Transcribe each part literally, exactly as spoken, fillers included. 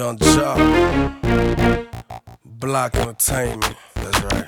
Young Jock, Block Entertainment. That's right.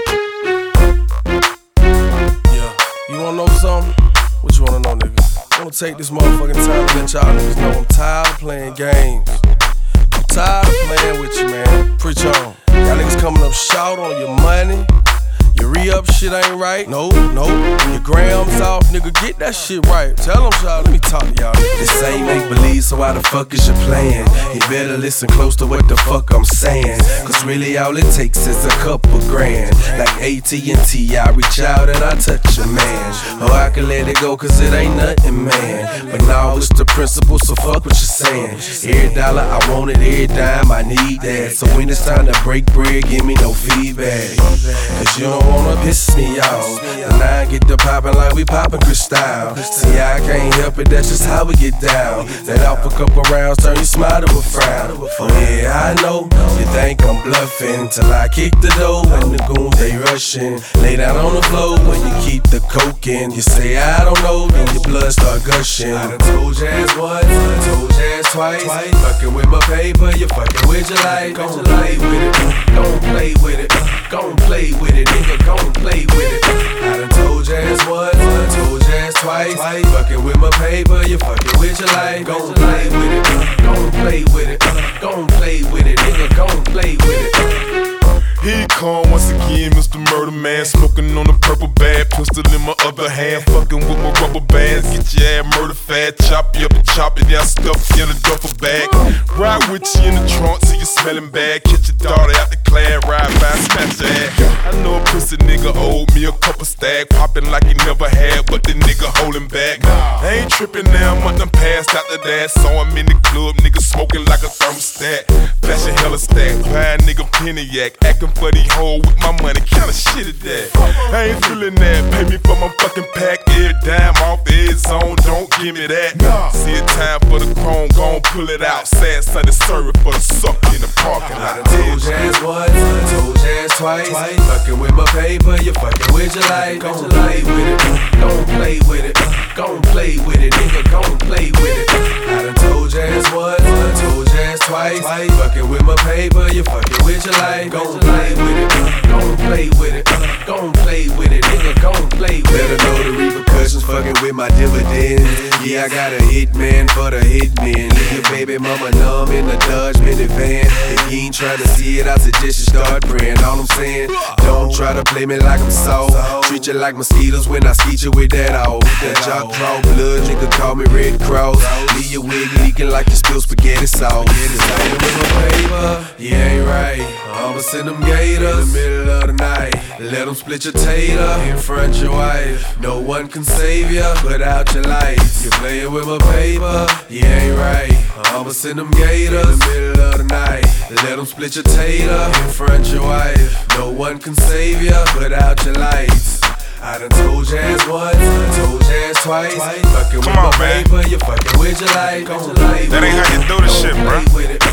Yeah, you wanna know something? What you wanna know, nigga? I wanna take this motherfucking time to let y'all niggas know I'm tired of playing games. I'm tired of playing with you, man. Preach on. Y'all niggas coming up short on your money. Your re-up shit ain't right. No, no. Your grams off, nigga, get that shit right. Tell them, y'all, let me talk to y'all. This ain't make believe, so why the fuck is you playing? You better listen close to what the fuck I'm saying. Cause really all it takes is a couple grand. Like A T and T, I reach out and I touch a man. Or I can let it go cause it ain't nothing, man. But now it's the principle, so fuck what you're saying. Every dollar I want it, every dime I need that. So when it's time to break bread, give me no feedback. Cause you don't wanna piss me off. And I get to poppin' like we poppin' Cristal. See, I can't help it, that's just how we get down. Let off a couple rounds, turn your smile to a frown. Oh yeah, I know, you think I'm bluffing. Till I kick the door and the goons they rushin'. Lay down on the floor when you keep the coke in. You say I don't know, then your blood start gushing. I done told you ass once, I done told you ass twice. Fuckin' with my paper, you fuckin' with your life. Gon' play with it, gon' play with it, gon' play with it, nigga, gon' play with it. I done told you ass once, I done told you ass twice. Fuckin' with my paper, you fuckin' with your life. Gon' play with it, gon' play with it, gon' play with it, nigga, gon' play with it. Here come once again, Mister Murder Man, smoking on a purple bag, pistol in my other hand, fucking with my rubber bands. Get your ass murder fat, chop you up and chop it, yeah, stuff you in a duffel bag. Ride with you in the trunk, see you smelling bad. Catch your daughter out the class, ride by, smash your ass. I know a pussy nigga owed me a couple stack, popping like he never had, but the nigga holding back. I ain't tripping now, I'm done passed after that. Saw him in the club, nigga smoking like a thermostat, flashing hella stack, buy a nigga penny yak, acting for the hoe with my money, kinda shit is that? I ain't feeling that, pay me for my fucking pack, every dime off every zone, don't give me that. See it time for the chrome, gon' pull it out, sad Sunday service for the suck in the parking lot. I done told you ass once, I done told you ass twice. Fucking with my paper, you fucking with your life. Gon' play with it, gon' play with it, gon' play with it, nigga, gon' play with it. I done told you ass once, I done told you ass twice. Fucking with my paper, you fucking with your life. Gon' play with it, gon' play with it, gon' play with it, nigga, gon' play with it. Better know the repercussions, fucking with my dividends. Yeah, I got a hitman for the hitmen. Leave your baby mama numb in the Dodge minivan. If you ain't tryna see it, I suggest you start praying. All I'm saying, don't try to play me like I'm soft. Treat you like mosquitoes when I skeet you with that off. That jock draw blood, nigga call me Red Cross. Leave your wig leaking like you spill spaghetti sauce. Playing with my paper, you ain't right. I'ma send them gators in the middle of the night. Let them split your tater in front of your wife. No one can save ya, put out your lights. You playing with my paper, you ain't right. I'ma send them gators in the middle of the night. Let them split your tater in front of your wife. No one can save ya, put out your lights. I done told you ass once, I done told you ass twice. Fucking with my paper, you fucking with your life. That ain't how you do this shit, bro.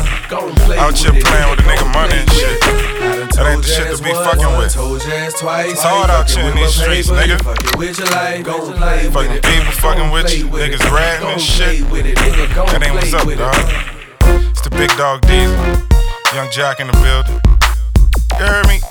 Out here playing with the nigga money and shit. That ain't the shit to be fucking with. It's hard out here in these streets, nigga. Fucking people fucking with you, niggas ratting and shit. That ain't what's up, dog. It's the big dog Diesel, Young Jock in the building. You heard me?